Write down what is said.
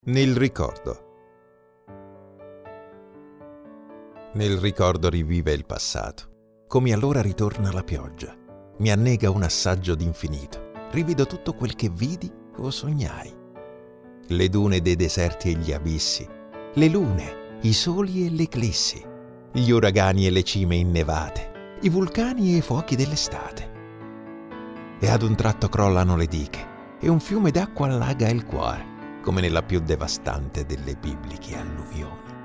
Nel ricordo. Nel ricordo rivive il passato. Come allora ritorna la pioggia. Mi annega un assaggio d'infinito. Rivedo tutto quel che vidi o sognai. Le dune dei deserti e gli abissi. Le lune, i soli e le eclissi. Gli uragani e le cime innevate. I vulcani e i fuochi dell'estate. E ad un tratto crollano le diche e un fiume d'acqua allaga il cuore, come nella più devastante delle bibliche alluvioni.